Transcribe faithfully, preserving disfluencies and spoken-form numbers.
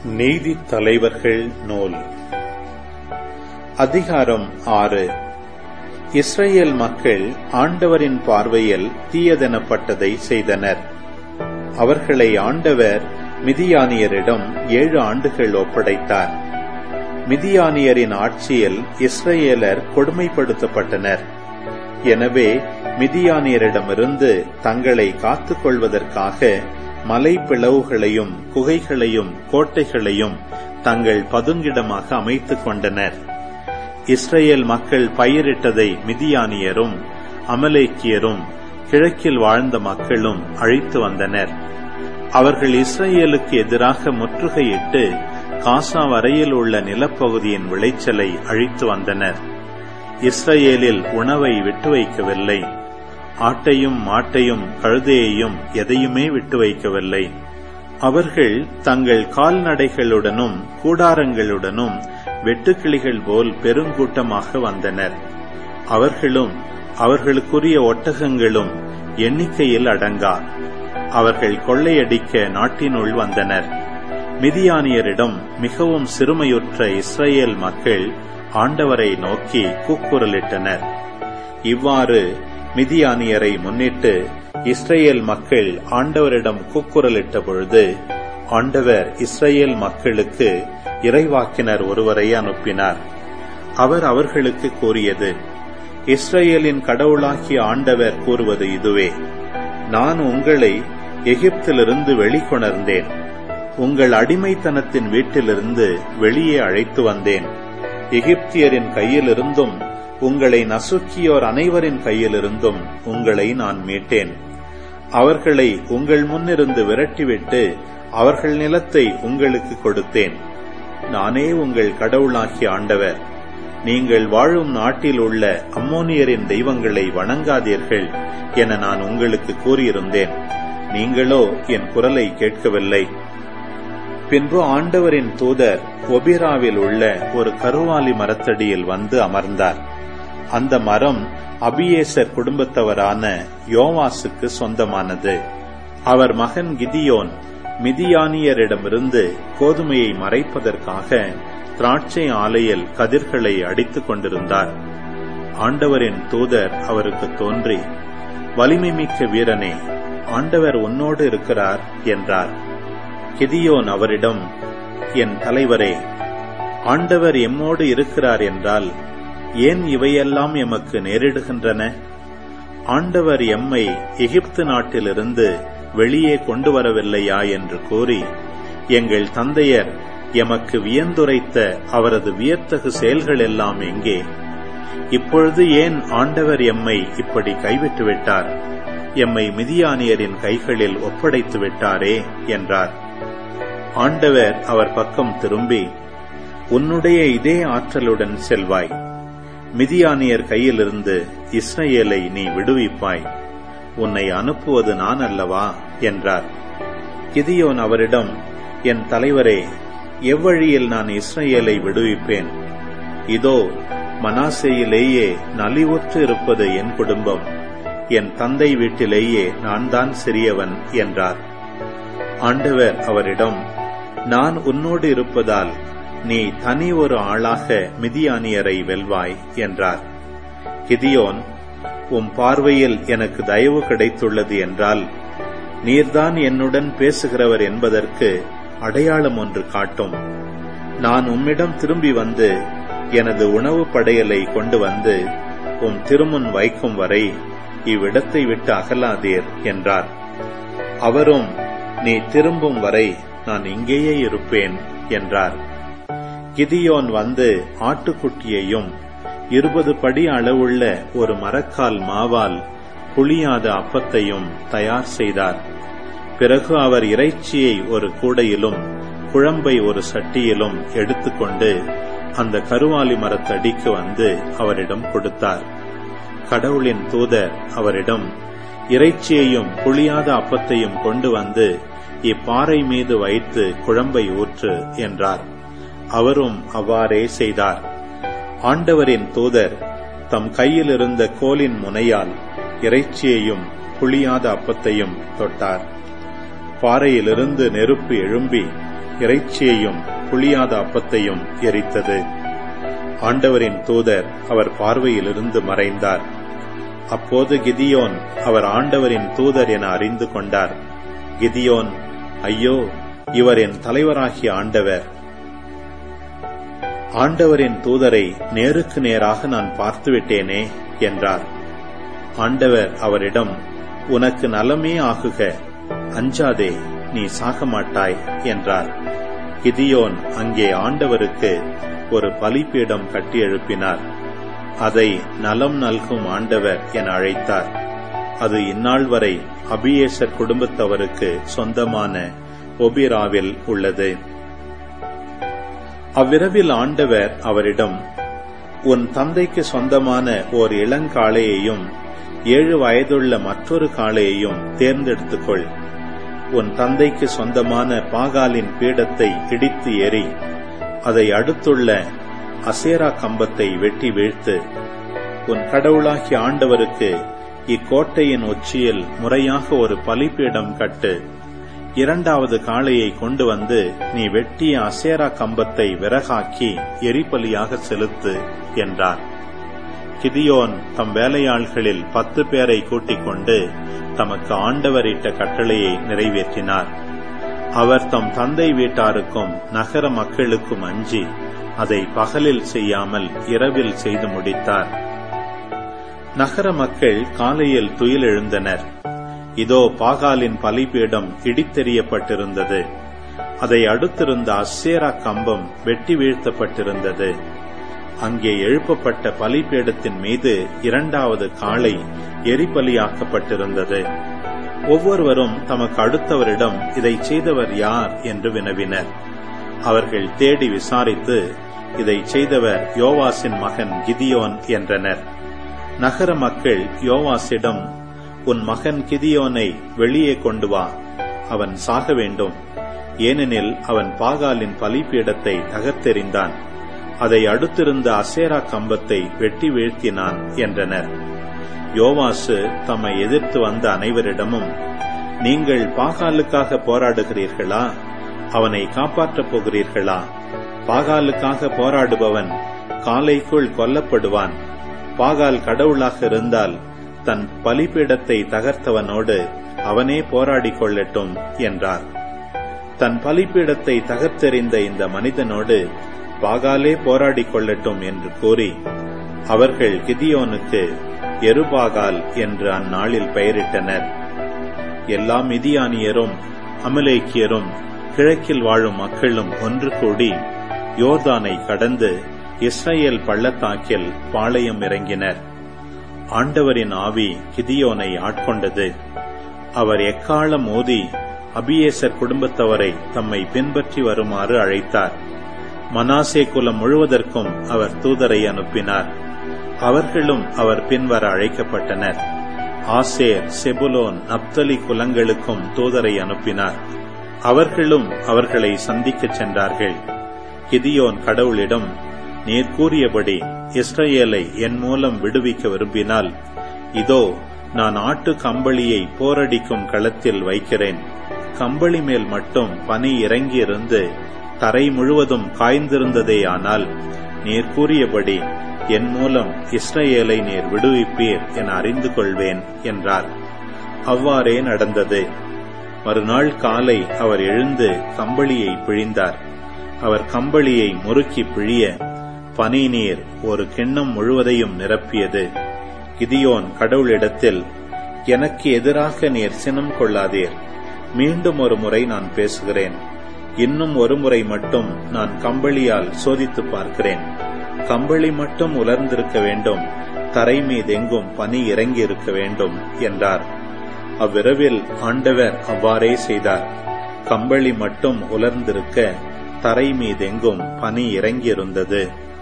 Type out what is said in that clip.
நீதித் தலைவர்கள் நூல் அதிகாரம் ஆறு. இஸ்ரேல் மக்கள் ஆண்டவரின் பார்வையில் தீயதெனப்பட்டதை செய்தனர். அவர்களை ஆண்டவர் மிதியானியரிடம் ஏழு ஆண்டுகள் ஒப்படைத்தார். மிதியானியரின் ஆட்சியில் இஸ்ரேலர் கொடுமைப்படுத்தப்பட்டனர். எனவே மிதியானியரிடமிருந்து தங்களை காத்துக் கொள்வதற்காக மலை பிளவுகளையும் குகைகளையும் கோட்டைகளையும் தங்கள் பதுங்கிடமாக அமைத்துக் கொண்டனர். இஸ்ரேல் மக்கள் பயிரிட்டதை மிதியானியரும் அமலேக்கியரும் கிழக்கில் வாழ்ந்த மக்களும் அழித்து வந்தனர். அவர்கள் இஸ்ரேலுக்கு எதிராக முற்றுகையிட்டு காசா வரையில் உள்ள நிலப்பகுதியின் விளைச்சலை அழித்து வந்தனர். இஸ்ரேலில் உணவை விட்டு வைக்கவில்லை. ஆட்டையும் மாட்டையும் கழுதையையும் எதையுமே விட்டு வைக்கவில்லை. அவர்கள் தங்கள் கால்நடைகளுடனும் கூடாரங்களுடனும் வெட்டுக்கிளிகள் போல் பெருங்கூட்டமாக வந்தனர். அவர்களும் அவர்களுக்குரிய ஒட்டகங்களும் எண்ணிக்கையில் அடங்கா. அவர்கள் கொள்ளையடிக்க நாட்டினுள் வந்தனர். மிதியானியரிடம் மிகவும் சிறுமையுற்ற இஸ்ரேல் மக்கள் ஆண்டவரை நோக்கி கூக்குரலிட்டனர். இவ்வாறு மிதியானியரை முன்னிட்டு இஸ்ரேல் மக்கள் ஆண்டவரிடம் கூக்குரலிட்ட பொழுது ஆண்டவர் இஸ்ரேல் மக்களுக்கு இறைவாக்கினர் ஒருவரை அனுப்பினார். அவர் அவர்களுக்கு கூறியது: இஸ்ரேலின் கடவுளாகிய ஆண்டவர் கூறுவது இதுவே: நான் உங்களை எகிப்திலிருந்து வெளிக்கொணர்ந்தேன். உங்கள் அடிமைத்தனத்தின் வீட்டிலிருந்து வெளியே அழைத்து வந்தேன். எகிப்தியரின் கையிலிருந்தும் உங்களை நசுக்கியோர் அனைவரின் கையிலிருந்தும் உங்களை நான் மீட்டேன். அவர்களை உங்கள் முன்னிருந்து விரட்டிவிட்டு அவர்கள் நிலத்தை உங்களுக்கு கொடுத்தேன். நானே உங்கள் கடவுளாகிய ஆண்டவர். நீங்கள் வாழும் நாட்டில் உள்ள அம்மோனியரின் தெய்வங்களை வணங்காதீர்கள் என நான் உங்களுக்கு கூறியிருந்தேன். நீங்களோ என் குரலை கேட்கவில்லை. பின்பு ஆண்டவரின் தூதர் ஒபிராவில் உள்ள ஒரு கருவாலி மரத்தடியில் வந்து அமர்ந்தார். அந்த மரம் அபியேசர் குடும்பத்தவரான யோவாசுக்கு சொந்தமானது. அவர் மகன் கிதியோன் மிதியானியரிடமிருந்து கோதுமையை மறைப்பதற்காக திராட்சை ஆலையில் கதிர்களை அடித்துக் கொண்டிருந்தார். ஆண்டவரின் தூதர் அவருக்கு தோன்றி, வலிமை மிக்க வீரனே, ஆண்டவர் உன்னோடு இருக்கிறார் என்றார். கிதியோன் அவரிடம், என் தலைவரே, ஆண்டவர் எம்மோடு இருக்கிறார் என்றால் ஏன் இவையெல்லாம் எமக்கு நேரிடுகின்றன? ஆண்டவர் எம்மை எகிப்து நாட்டிலிருந்து வெளியே கொண்டு வரவில்லையா என்று கூறி எங்கள் தந்தையர் எமக்கு வியந்துரைத்த அவரது வியத்தகு செயல்கள் எல்லாம் எங்கே? இப்பொழுது ஏன் ஆண்டவர் எம்மை இப்படி கைவிட்டு விட்டார்? எம்மை மிதியானியரின் கைகளில் ஒப்படைத்து விட்டாரே என்றார். ஆண்டவர் அவர் பக்கம் திரும்பி, உன்னுடைய இதே ஆற்றலுடன் செல்வாய். மிதியானியர் கையிலிருந்து இஸ்ரேலை நீ விடுவிப்பாய். உன்னை அனுப்புவது நான் அல்லவா என்றார். கிதியோன் அவரிடம், என் தலைவரே, எவ்வழியில் நான் இஸ்ரேலை விடுவிப்பேன்? இதோ மனாசேயிலேயே நலிவுற்று இருப்பது என் குடும்பம். என் தந்தை வீட்டிலேயே நான் தான் சிறியவன் என்றார். ஆண்டவர் அவரிடம், நான் உன்னோடு இருப்பதால் நீ தனி ஒரு ஆளாக மிதியானியரை வெல்வாய் என்றார். கிதியோன், உம் பார்வையில் எனக்கு தயவு கிடைத்துள்ளது என்றால் நீர்தான் என்னுடன் பேசுகிறவர் என்பதற்கு அடையாளம் ஒன்று காட்டும். நான் உம்மிடம் திரும்பி வந்து எனது உணவு படையலை கொண்டு வந்து உம் திருமுன் வைக்கும் வரை இவ்விடத்தை விட்டு அகலாதீர் என்றார். அவரும், நீ திரும்பும் வரை நான் இங்கேயே இருப்பேன் என்றார். கிதியோன் வந்து ஆட்டுக்குட்டியையும் இருபது படி அளவுள்ள ஒரு மரக்கால் மாவால் புளியாத அப்பத்தையும் தயார் செய்தார். பிறகு அவர் இறைச்சியை ஒரு கூடையிலும் குழம்பை ஒரு சட்டியிலும் எடுத்துக்கொண்டு அந்த கருவாலி மரத்தடிக்கு வந்து அவரிடம் கொடுத்தார். கடவுளின் தூதர் அவரிடம், இறைச்சியையும் புளியாத அப்பத்தையும் கொண்டு வந்து இப்பாறை மீது வைத்து குழம்பை ஊற்று என்றார். அவரும் அவ்வாறே செய்தார். ஆண்டவரின் தூதர் தம் கையில் இருந்த கோலின் முனையால் இறைச்சியையும் புளியாத அப்பத்தையும் தொட்டார். பாறையிலிருந்து நெருப்பு எழும்பி இறைச்சியையும் புளியாத அப்பத்தையும் எரித்தது. ஆண்டவரின் தூதர் அவர் பார்வையிலிருந்து மறைந்தார். அப்போது கிதியோன் அவர் ஆண்டவரின் தூதர் என அறிந்து கொண்டார். கிதியோன், ஐயோ, இவர் என் தலைவராகிய ஆண்டவர்! ஆண்டவரின் தூதரை நேருக்கு நேராக நான் பார்த்துவிட்டேனே என்றார். ஆண்டவர் அவரிடம், உனக்கு நலமே ஆகுக, அஞ்சாதே, நீ சாக மாட்டாய் என்றார். கிதியோன் அங்கே ஆண்டவருக்கு ஒரு பலிபீடம் கட்டி எழுப்பினார். அதை நலம் நல்கும் ஆண்டவர் என அழைத்தார். அது இந்நாள் வரை அபியேசர் குடும்பத்தவருக்கு சொந்தமான ஒபிராவில் உள்ளது. அவ்விரவில் ஆண்டவர் அவரிடம், உன் தந்தைக்கு சொந்தமான ஓர் இளங்காளையையும் ஏழு வயதுள்ள மற்றொரு காளையையும் தேர்ந்தெடுத்துக்கொள். உன் தந்தைக்கு சொந்தமான பாகாலின் பீடத்தை இடித்து எறி, அதை அடுத்துள்ள அசேரா கம்பத்தை வெட்டி வீழ்த்து. உன் கடவுளாகிய ஆண்டவருக்கு இக்கோட்டையின் உச்சியில் முறையாக ஒரு பலிபீடம் கட்டு. இரண்டாவது காளையை கொண்டு வந்து நீ வெட்டிய அசேரா கம்பத்தை விறகாக்கி எரிபலியாக செலுத்து என்றார். கிதியோன் தம் வேலையாள்களில் பத்து பேரை கூட்டிக் கொண்டு தமக்கு ஆண்டவரிட்ட கட்டளையை நிறைவேற்றினார். அவர் தம் தந்தை வீட்டாருக்கும் நகர மக்களுக்கும் அஞ்சி அதை பகலில் செய்யாமல் இரவில் செய்து முடித்தார். நகர மக்கள் காலையில் துயில் எழுந்தனர். இதோ பாகாலின் பலிபீடம் இடித்தெறியப்பட்டிருந்தது. அதை அடுத்திருந்த அசேரா கம்பம் வெட்டி வீழ்த்தப்பட்டிருந்தது. அங்கே எழுப்பப்பட்ட பலிபீடத்தின் மீது இரண்டாவது காளை எரிபலியாக்கப்பட்டிருந்தது. ஒவ்வொருவரும் தமக்கு அடுத்தவரிடம் இதை செய்தவர் யார் என்று வினவினர். அவர்கள் தேடி விசாரித்து, இதை செய்தவர் யோவாசின் மகன் கிதியோன் என்றனர். நகர மக்கள் யோவாசிடம், உன் மகன் கிதியோனை வெளியே கொண்டு வா, அவன் சாக வேண்டும், ஏனெனில் அவன் பாகாலின் பலிபீடத்தை தகர்த்தெறிந்தான், அதை அடுத்திருந்த அசேரா கம்பத்தை வெட்டி வீழ்த்தினான் என்றனர். யோவாசு தம்மை எதிர்த்து வந்த அனைவரிடமும், நீங்கள் பாகாலுக்காக போராடுகிறீர்களா, அவனை காப்பாற்றப் போகிறீர்களா? பாகாலுக்காக போராடுபவன் காலைக்குள் கொல்லப்படுவான். பாகால் கடவுளாக இருந்தால் தன் பலிபீடத்தை தகர்த்தவனோடு அவனே போராடிக் கொள்ளட்டும் என்றார். தன் பலிபீடத்தை தகர்த்தெறிந்த இந்த மனிதனோடு பாகாலே போராடிக் கொள்ளட்டும் என்று கூறி அவர்கள் கிதியோனுக்கு எருபாகால் என்று அந்நாளில் பெயரிட்டனர். எல்லா மிதியானியரும் அமலேக்கியரும் கிழக்கில் வாழும் மக்களும் ஒன்று கூடி யோர்தானை கடந்து இஸ்ரேல் பள்ளத்தாக்கில் பாளையம் இறங்கினர். ஆண்டவரின் ஆவி கிதியோனை ஆட்கொண்டது. அவர் எக்காலம் ஓதி அபியேசர் குடும்பத்தவரை தம்மை பின்பற்றி வருமாறு அழைத்தார். மனாசே குலம் முழுவதற்கும் அவர் தூதரை அனுப்பினார். அவர்களும் அவர் பின்வர அழைக்கப்பட்டனர். ஆசேர், செபுலோன், நப்தலி குலங்களுக்கும் தூதரை அனுப்பினார். அவர்களும் அவர்களை சந்திக்கச் சென்றார்கள். கிதியோன் கடவுளிடம், நீர் கூறியபடி இஸ்ரேலை என் மூலம் விடுவிக்க விரும்பினால், இதோ நான் ஆட்டு கம்பளியை போரடிக்கும் களத்தில் வைக்கிறேன். கம்பளி மேல் மட்டும் பனி இறங்கியிருந்து தரை முழுவதும் காய்ந்திருந்ததே. ஆனால் நீர் கூறியபடி என் மூலம் இஸ்ரேலை நீர் விடுவிப்பீர் என அறிந்து கொள்வேன் என்றார். அவ்வாறே நடந்தது. மறுநாள் காலை அவர் எழுந்து கம்பளியை பிழிந்தார். அவர் கம்பளியை முறுக்கி பிழிய பனி நீர் ஒரு கிண்ணம் முழுவதையும் நிரப்பியது. கிதியோன் கடவுளிடத்தில், எனக்கு எதிராக நீர் சினம் கொள்ளாதீர். மீண்டும் ஒரு முறை நான் பேசுகிறேன். இன்னும் ஒரு முறை மட்டும் நான் கம்பளியால் சோதித்து பார்க்கிறேன். கம்பளி மட்டும் உலர்ந்திருக்க வேண்டும், தரை மீதெங்கும் பனி இறங்கி இருக்க வேண்டும் என்றார். அவ்விரவில் ஆண்டவர் அவ்வாறே செய்தார். கம்பளி மட்டும் உலர்ந்திருக்க, தரை மீதெங்கும் பனி இறங்கியிருந்தது.